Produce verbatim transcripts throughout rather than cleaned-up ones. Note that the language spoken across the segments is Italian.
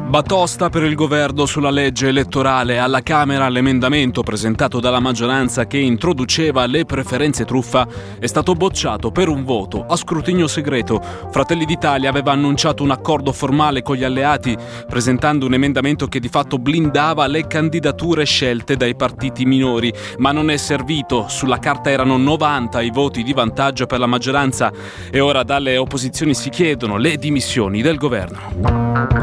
Batosta per il governo sulla legge elettorale. Alla Camera l'emendamento presentato dalla maggioranza che introduceva le preferenze truffa è stato bocciato per un voto a scrutinio segreto. Fratelli d'Italia aveva annunciato un accordo formale con gli alleati presentando un emendamento che di fatto blindava le candidature scelte dai partiti minori, ma non è servito. Sulla carta erano novanta i voti di vantaggio per la maggioranza e ora dalle opposizioni si chiedono le dimissioni del governo.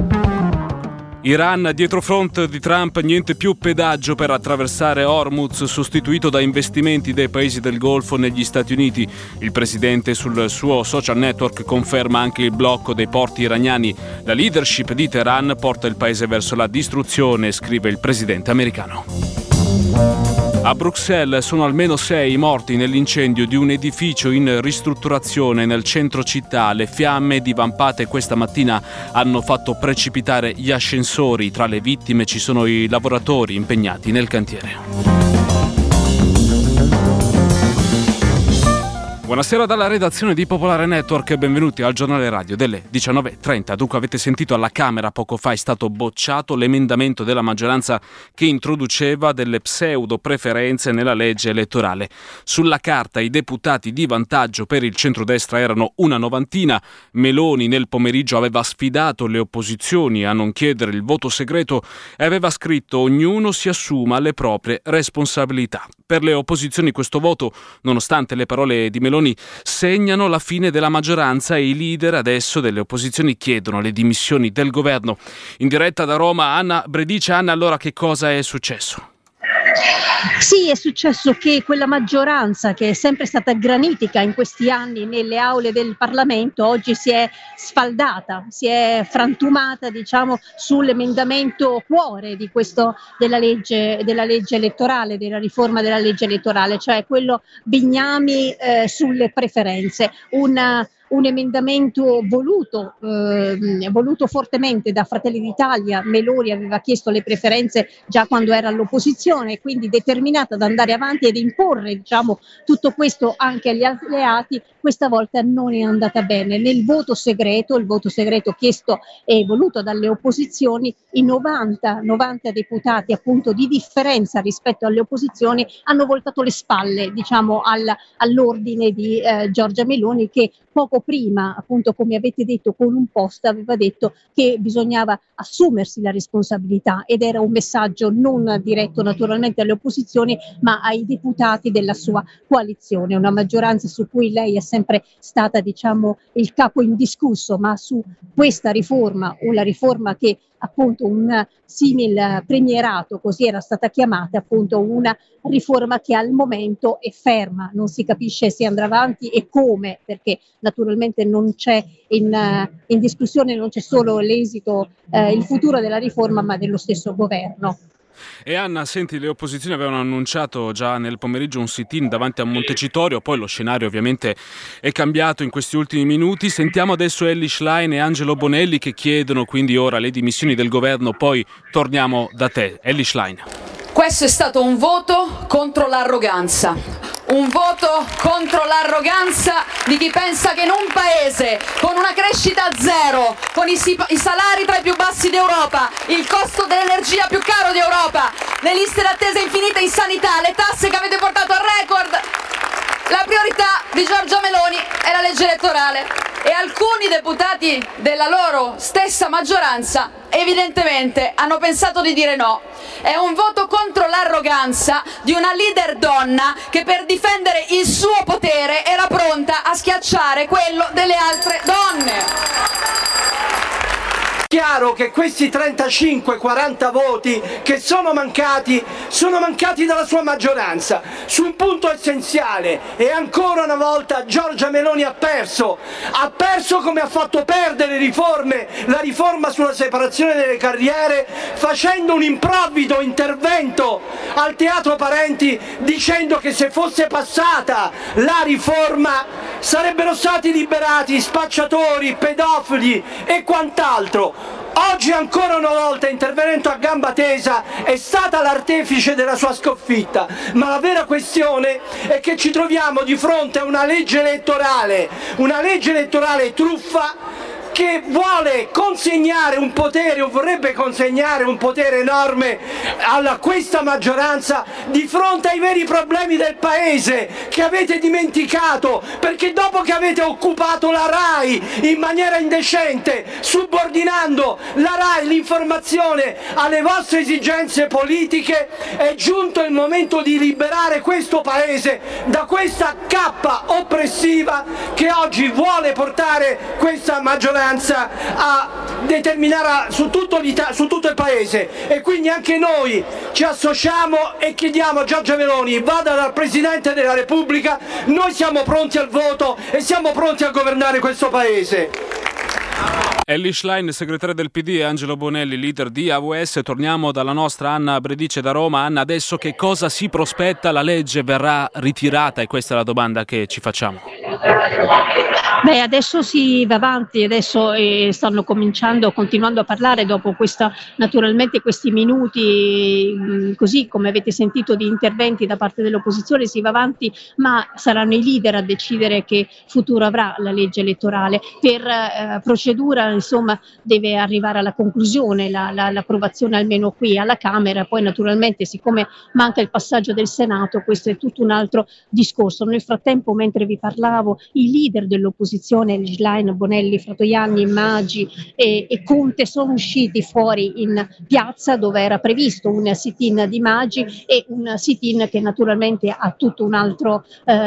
Iran, dietro front di Trump, niente più pedaggio per attraversare Hormuz, sostituito da investimenti dei paesi del Golfo negli Stati Uniti. Il presidente sul suo social network conferma anche il blocco dei porti iraniani. La leadership di Teheran porta il paese verso la distruzione, scrive il presidente americano. A Bruxelles sono almeno sei morti nell'incendio di un edificio in ristrutturazione nel centro città. Le fiamme divampate questa mattina hanno fatto precipitare gli ascensori. Tra le vittime ci sono i lavoratori impegnati nel cantiere. Buonasera dalla redazione di Popolare Network e benvenuti al giornale radio delle diciannove e trenta. Dunque avete sentito, alla Camera poco fa è stato bocciato l'emendamento della maggioranza che introduceva delle pseudo preferenze nella legge elettorale. Sulla carta i deputati di vantaggio per il centrodestra erano una novantina. Meloni nel pomeriggio aveva sfidato le opposizioni a non chiedere il voto segreto e aveva scritto: ognuno si assuma le proprie responsabilità. Per le opposizioni questo voto, nonostante le parole di Meloni, segnano la fine della maggioranza e i leader adesso delle opposizioni chiedono le dimissioni del governo. In diretta da Roma Anna Bredice. Anna, allora che cosa è successo? Sì, è successo che quella maggioranza che è sempre stata granitica in questi anni nelle aule del Parlamento oggi si è sfaldata, si è frantumata, diciamo, sull'emendamento cuore di questo della legge della legge elettorale, della riforma della legge elettorale, cioè quello Bignami eh, sulle preferenze. Una un emendamento voluto, eh, voluto fortemente da Fratelli d'Italia. Meloni aveva chiesto le preferenze già quando era all'opposizione e quindi determinata ad andare avanti ed imporre, diciamo, tutto questo anche agli alleati. Questa volta non è andata bene. Nel voto segreto, il voto segreto chiesto e voluto dalle opposizioni, i novanta, novanta deputati appunto di differenza rispetto alle opposizioni hanno voltato le spalle, diciamo, al, all'ordine di eh, Giorgia Meloni, che poco prima, appunto, come avete detto, con un post aveva detto che bisognava assumersi la responsabilità, ed era un messaggio non diretto naturalmente alle opposizioni ma ai deputati della sua coalizione, una maggioranza su cui lei è sempre stata, diciamo, il capo indiscusso, ma su questa riforma, o la riforma che appunto un simil premierato, così era stata chiamata, appunto una riforma che al momento è ferma, non si capisce se andrà avanti e come, perché naturalmente non c'è in, in discussione, non c'è solo l'esito, eh, il futuro della riforma, ma dello stesso governo. E Anna, senti, le opposizioni avevano annunciato già nel pomeriggio un sit-in davanti a Montecitorio, poi lo scenario ovviamente è cambiato in questi ultimi minuti. Sentiamo adesso Elly Schlein e Angelo Bonelli che chiedono quindi ora le dimissioni del governo, poi torniamo da te. Elly Schlein. Questo è stato un voto contro l'arroganza, un voto contro l'arroganza di chi pensa che in un paese con una crescita zero, con i, si- i salari tra i più bassi d'Europa, il costo dell'energia più caro d'Europa, le liste d'attesa infinite in sanità, le tasse che avete portato al record, la priorità di Giorgia Meloni è la legge elettorale, e alcuni deputati della loro stessa maggioranza evidentemente hanno pensato di dire no. È un voto contro l'arroganza di una leader donna che per difendere il suo potere era pronta a schiacciare quello delle altre donne. Chiaro che questi trentacinque quaranta voti che sono mancati sono mancati dalla sua maggioranza su un punto essenziale, e ancora una volta Giorgia Meloni ha perso ha perso come ha fatto perdere riforme, la riforma sulla separazione delle carriere, facendo un improvvido intervento al Teatro Parenti dicendo che se fosse passata la riforma sarebbero stati liberati spacciatori, pedofili e quant'altro. Oggi ancora una volta, intervenendo a gamba tesa, è stata l'artefice della sua sconfitta, ma la vera questione è che ci troviamo di fronte a una legge elettorale, una legge elettorale truffa, che vuole consegnare un potere o vorrebbe consegnare un potere enorme a questa maggioranza di fronte ai veri problemi del paese che avete dimenticato, perché dopo che avete occupato la RAI in maniera indecente, subordinando la RAI, l'informazione, alle vostre esigenze politiche, è giunto il momento di liberare questo paese da questa cappa oppressiva che oggi vuole portare questa maggioranza a determinare su tutto, su tutto il paese. E quindi anche noi ci associamo e chiediamo a Giorgia Meloni: vada dal Presidente della Repubblica, noi siamo pronti al voto e siamo pronti a governare questo paese. Elly Schlein, segretaria del P D, e Angelo Bonelli, leader di A W S. Torniamo dalla nostra Anna Bredice da Roma. Anna, adesso che cosa si prospetta? La legge verrà ritirata? E questa è la domanda che ci facciamo. Beh, adesso si va avanti, adesso eh, stanno cominciando, continuando a parlare dopo questa, naturalmente questi minuti, mh, così come avete sentito, di interventi da parte dell'opposizione, si va avanti, ma saranno i leader a decidere che futuro avrà la legge elettorale. Per eh, procedura, insomma, deve arrivare alla conclusione la, la, l'approvazione almeno qui alla Camera, poi naturalmente siccome manca il passaggio del Senato, questo è tutto un altro discorso. Nel frattempo, mentre vi parlavo, i leader dell'opposizione, Schlein, Bonelli, Fratoianni, Maggi e, e Conte sono usciti fuori in piazza, dove era previsto un sit-in di Maggi e un sit-in che naturalmente ha tutto un altro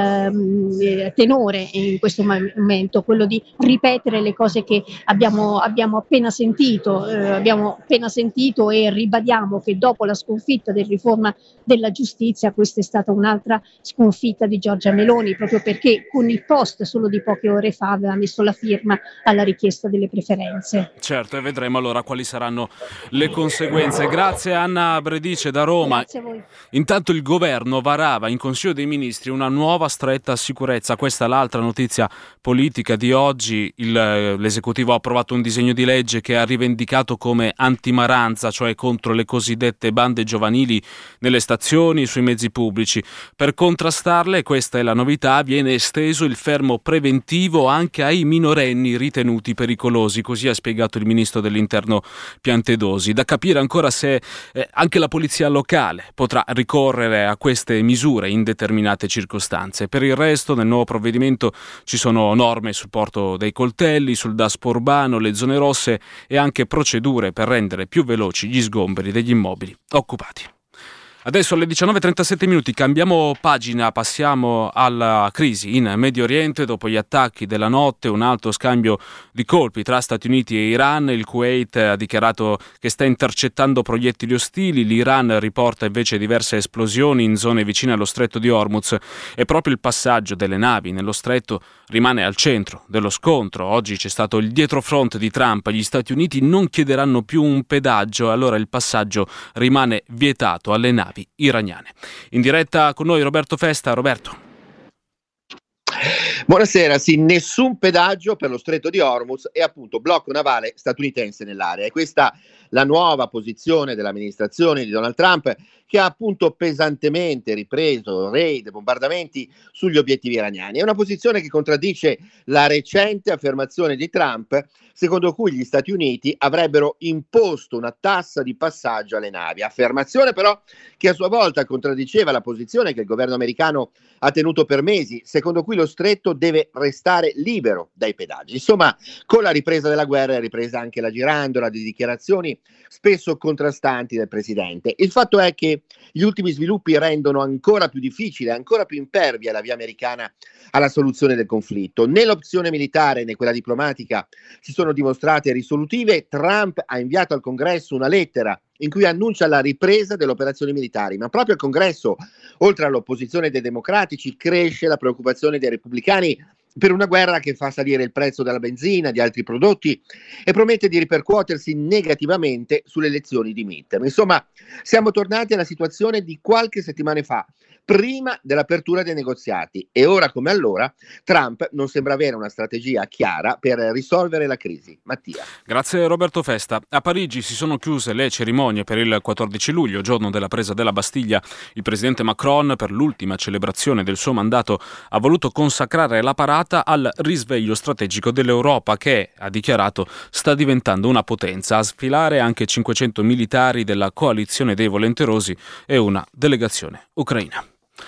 ehm, tenore in questo momento, quello di ripetere le cose che abbiamo, abbiamo appena sentito, eh, abbiamo appena sentito e ribadiamo che dopo la sconfitta del riforma della giustizia questa è stata un'altra sconfitta di Giorgia Meloni, proprio perché con il post solo di poche ore fa aveva messo la firma alla richiesta delle preferenze. Certo, e vedremo allora quali saranno le conseguenze. Grazie Anna Bredice da Roma. Grazie a voi. Intanto il governo varava in Consiglio dei Ministri una nuova stretta sicurezza. Questa è l'altra notizia politica di oggi. Il, l'esecutivo ha approvato un disegno di legge che ha rivendicato come antimaranza, cioè contro le cosiddette bande giovanili nelle stazioni, sui mezzi pubblici. Per contrastarle, questa è la novità, viene esteso il fermo preventivo anche ai minorenni ritenuti pericolosi, così ha spiegato il ministro dell'Interno Piantedosi. Da capire ancora se eh, anche la polizia locale potrà ricorrere a queste misure in determinate circostanze. Per il resto, nel nuovo provvedimento ci sono norme sul porto dei coltelli, sul daspo urbano, le zone rosse e anche procedure per rendere più veloci gli sgomberi degli immobili occupati. Adesso alle diciannove e trentasette minuti cambiamo pagina, passiamo alla crisi in Medio Oriente. Dopo gli attacchi della notte, un alto scambio di colpi tra Stati Uniti e Iran. Il Kuwait ha dichiarato che sta intercettando proiettili ostili, l'Iran riporta invece diverse esplosioni in zone vicine allo stretto di Hormuz e proprio il passaggio delle navi nello stretto rimane al centro dello scontro. Oggi c'è stato il dietrofront di Trump, gli Stati Uniti non chiederanno più un pedaggio, allora il passaggio rimane vietato alle navi iraniane. In diretta con noi Roberto Festa. Roberto. Buonasera, sì, nessun pedaggio per lo stretto di Hormuz e appunto blocco navale statunitense nell'area. E questa la nuova posizione dell'amministrazione di Donald Trump, che ha appunto pesantemente ripreso raid e bombardamenti sugli obiettivi iraniani. È una posizione che contraddice la recente affermazione di Trump, secondo cui gli Stati Uniti avrebbero imposto una tassa di passaggio alle navi. Affermazione però che a sua volta contraddiceva la posizione che il governo americano ha tenuto per mesi, secondo cui lo stretto deve restare libero dai pedaggi. Insomma, con la ripresa della guerra è ripresa anche la girandola di dichiarazioni spesso contrastanti del presidente. Il fatto è che gli ultimi sviluppi rendono ancora più difficile, ancora più impervia la via americana alla soluzione del conflitto. Né l'opzione militare né quella diplomatica si sono dimostrate risolutive. Trump ha inviato al Congresso una lettera in cui annuncia la ripresa delle operazioni militari, ma proprio al Congresso, oltre all'opposizione dei democratici, cresce la preoccupazione dei repubblicani per una guerra che fa salire il prezzo della benzina, di altri prodotti e promette di ripercuotersi negativamente sulle elezioni di midterm. Insomma, siamo tornati alla situazione di qualche settimana fa, prima dell'apertura dei negoziati, e ora come allora Trump non sembra avere una strategia chiara per risolvere la crisi. Mattia. Grazie Roberto Festa. A Parigi si sono chiuse le cerimonie per il quattordici luglio, giorno della presa della Bastiglia. Il presidente Macron, per l'ultima celebrazione del suo mandato, ha voluto consacrare la parata al risveglio strategico dell'Europa che, ha dichiarato, sta diventando una potenza. A sfilare anche cinquecento militari della coalizione dei volenterosi e una delegazione ucraina.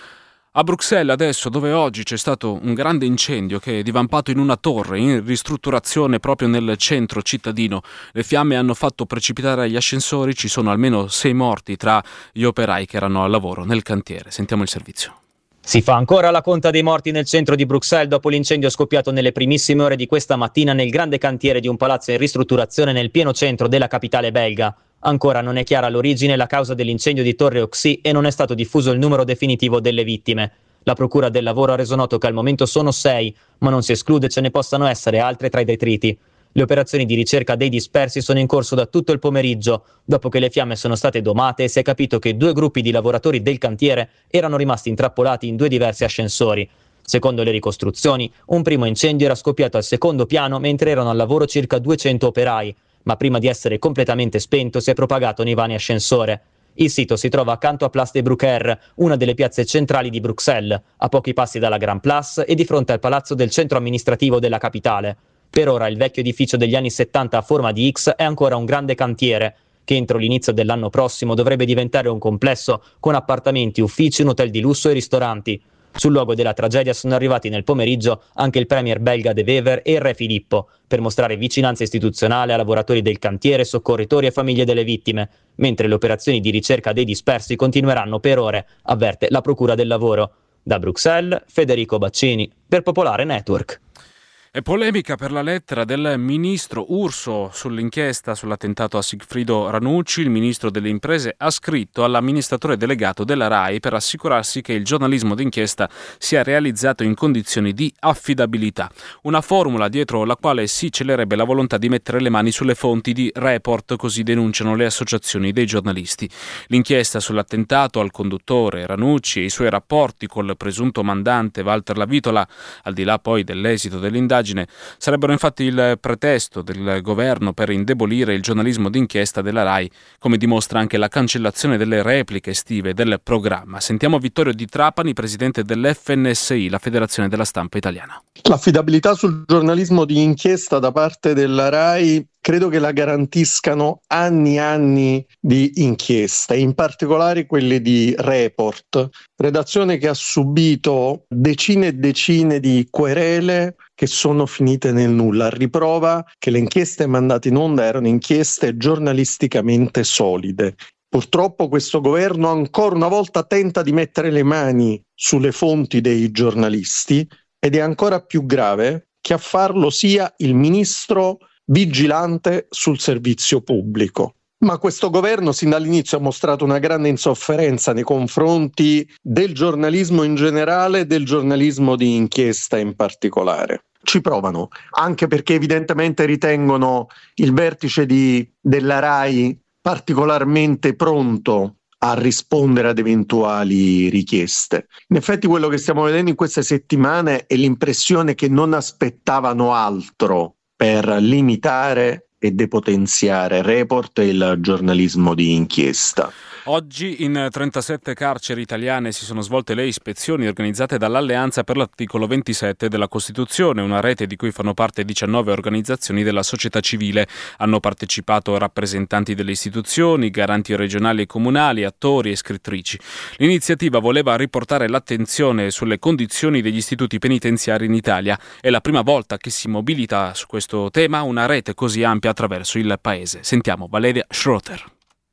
A Bruxelles adesso, dove oggi c'è stato un grande incendio che è divampato in una torre in ristrutturazione proprio nel centro cittadino. Le fiamme hanno fatto precipitare gli ascensori, ci sono almeno sei morti tra gli operai che erano al lavoro nel cantiere. Sentiamo il servizio. Si fa ancora la conta dei morti nel centro di Bruxelles dopo l'incendio scoppiato nelle primissime ore di questa mattina nel grande cantiere di un palazzo in ristrutturazione nel pieno centro della capitale belga. Ancora non è chiara l'origine e la causa dell'incendio di Torre Oxy e non è stato diffuso il numero definitivo delle vittime. La Procura del Lavoro ha reso noto che al momento sono sei, ma non si esclude ce ne possano essere altre tra i detriti. Le operazioni di ricerca dei dispersi sono in corso da tutto il pomeriggio, dopo che le fiamme sono state domate e si è capito che due gruppi di lavoratori del cantiere erano rimasti intrappolati in due diversi ascensori. Secondo le ricostruzioni, un primo incendio era scoppiato al secondo piano mentre erano al lavoro circa duecento operai, ma prima di essere completamente spento si è propagato nei vani ascensore. Il sito si trova accanto a Place de Brucker, una delle piazze centrali di Bruxelles, a pochi passi dalla Grand Place e di fronte al palazzo del centro amministrativo della capitale. Per ora il vecchio edificio degli anni settanta a forma di X è ancora un grande cantiere, che entro l'inizio dell'anno prossimo dovrebbe diventare un complesso con appartamenti, uffici, un hotel di lusso e ristoranti. Sul luogo della tragedia sono arrivati nel pomeriggio anche il premier belga De Wever e il re Filippo, per mostrare vicinanza istituzionale a lavoratori del cantiere, soccorritori e famiglie delle vittime, mentre le operazioni di ricerca dei dispersi continueranno per ore, avverte la Procura del Lavoro. Da Bruxelles, Federico Baccini, per Popolare Network. È polemica per la lettera del ministro Urso sull'inchiesta sull'attentato a Sigfrido Ranucci. Il ministro delle imprese ha scritto all'amministratore delegato della RAI per assicurarsi che il giornalismo d'inchiesta sia realizzato in condizioni di affidabilità. Una formula dietro la quale si celerebbe la volontà di mettere le mani sulle fonti di report, così denunciano le associazioni dei giornalisti. L'inchiesta sull'attentato al conduttore Ranucci e i suoi rapporti col presunto mandante Walter Lavitola, al di là poi dell'esito dell'indagine, sarebbero infatti il pretesto del governo per indebolire il giornalismo d'inchiesta della RAI, come dimostra anche la cancellazione delle repliche estive del programma. Sentiamo Vittorio Di Trapani, presidente dell'F N S I, la Federazione della Stampa Italiana. L'affidabilità sul giornalismo di inchiesta da parte della RAI credo che la garantiscano anni e anni di inchieste, in particolare quelle di Report, redazione che ha subito decine e decine di querele che sono finite nel nulla, a riprova che le inchieste mandate in onda erano inchieste giornalisticamente solide. Purtroppo questo governo ancora una volta tenta di mettere le mani sulle fonti dei giornalisti ed è ancora più grave che a farlo sia il ministro vigilante sul servizio pubblico. Ma questo governo sin dall'inizio ha mostrato una grande insofferenza nei confronti del giornalismo in generale e del giornalismo di inchiesta in particolare. Ci provano, anche perché evidentemente ritengono il vertice di, della RAI particolarmente pronto a rispondere ad eventuali richieste. In effetti quello che stiamo vedendo in queste settimane è l'impressione che non aspettavano altro per limitare e depotenziare Report e il giornalismo di inchiesta. Oggi in trentasette carceri italiane si sono svolte le ispezioni organizzate dall'Alleanza per l'articolo ventisette della Costituzione, una rete di cui fanno parte diciannove organizzazioni della società civile. Hanno partecipato rappresentanti delle istituzioni, garanti regionali e comunali, attori e scrittrici. L'iniziativa voleva riportare l'attenzione sulle condizioni degli istituti penitenziari in Italia. È la prima volta che si mobilita su questo tema una rete così ampia attraverso il paese. Sentiamo Valeria Schroeter.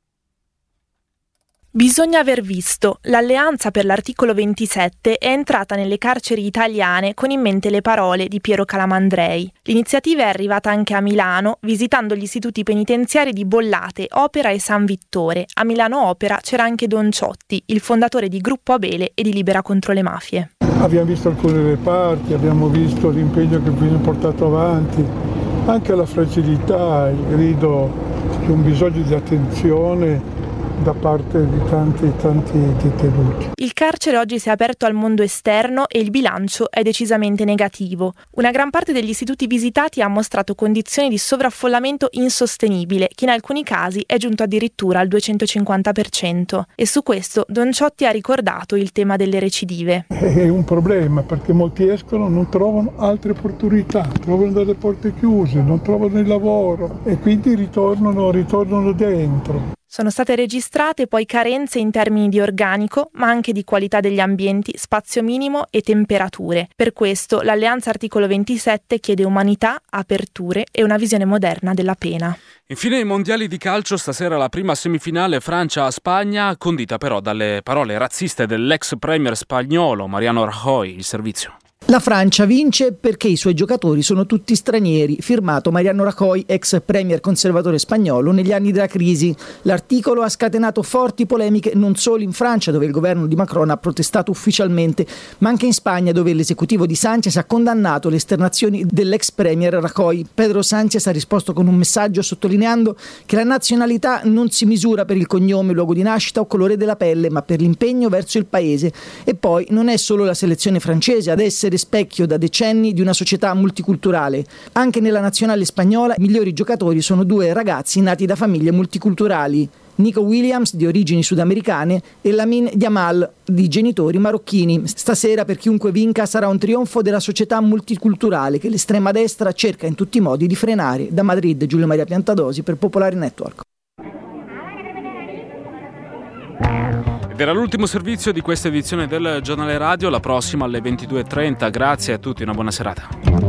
Bisogna aver visto, l'Alleanza per l'articolo ventisette è entrata nelle carceri italiane con in mente le parole di Piero Calamandrei. L'iniziativa è arrivata anche a Milano, visitando gli istituti penitenziari di Bollate, Opera e San Vittore. A Milano Opera c'era anche Don Ciotti, il fondatore di Gruppo Abele e di Libera contro le mafie. Abbiamo visto alcune reparti, abbiamo visto l'impegno che viene portato avanti, anche la fragilità, il grido di un bisogno di attenzione da parte di tanti tanti detenuti. Il carcere oggi si è aperto al mondo esterno e il bilancio è decisamente negativo. Una gran parte degli istituti visitati ha mostrato condizioni di sovraffollamento insostenibile, che in alcuni casi è giunto addirittura al duecentocinquanta per cento. E su questo Don Ciotti ha ricordato il tema delle recidive. È un problema perché molti escono, non trovano altre opportunità, trovano delle porte chiuse, non trovano il lavoro e quindi ritornano, ritornano dentro. Sono state registrate poi carenze in termini di organico, ma anche di qualità degli ambienti, spazio minimo e temperature. Per questo l'Alleanza Articolo ventisette chiede umanità, aperture e una visione moderna della pena. Infine i mondiali di calcio, stasera la prima semifinale Francia-Spagna, condita però dalle parole razziste dell'ex premier spagnolo Mariano Rajoy. Il servizio. La Francia vince perché i suoi giocatori sono tutti stranieri, firmato Mariano Rajoy, ex premier conservatore spagnolo negli anni della crisi. L'articolo ha scatenato forti polemiche non solo in Francia, dove il governo di Macron ha protestato ufficialmente, ma anche in Spagna, dove l'esecutivo di Sánchez ha condannato le esternazioni dell'ex premier Rajoy. Pedro Sánchez ha risposto con un messaggio sottolineando che la nazionalità non si misura per il cognome, luogo di nascita o colore della pelle, ma per l'impegno verso il paese. E poi non è solo la selezione francese ad essere specchio da decenni di una società multiculturale. Anche nella nazionale spagnola i migliori giocatori sono due ragazzi nati da famiglie multiculturali, Nico Williams di origini sudamericane e Lamine Yamal di genitori marocchini. Stasera per chiunque vinca sarà un trionfo della società multiculturale che l'estrema destra cerca in tutti i modi di frenare. Da Madrid, Giulio Maria Piantadosi per Popolare Network. Ed era l'ultimo servizio di questa edizione del Giornale Radio, la prossima alle ventidue e trenta. Grazie a tutti, una buona serata.